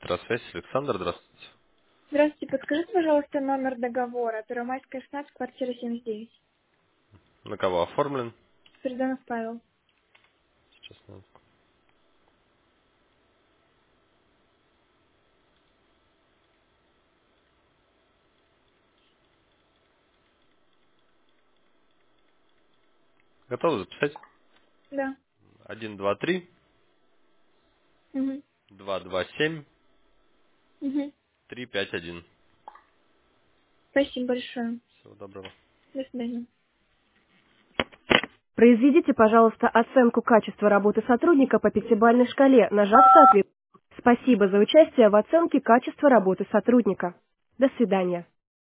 Электросвязь, Александр, здравствуйте. Здравствуйте, подскажите, пожалуйста, номер договора. Первомайская, 16, квартира 79. На кого оформлен? Спиридонов Павел. Сейчас минутку. Готовы записать? Да. 123 Угу. 227 Угу. 351. Спасибо большое. Всего доброго. До свидания. Произведите, пожалуйста, оценку качества работы сотрудника по пятибалльной шкале, нажав «Соответственно». Спасибо за участие в оценке качества работы сотрудника. До свидания.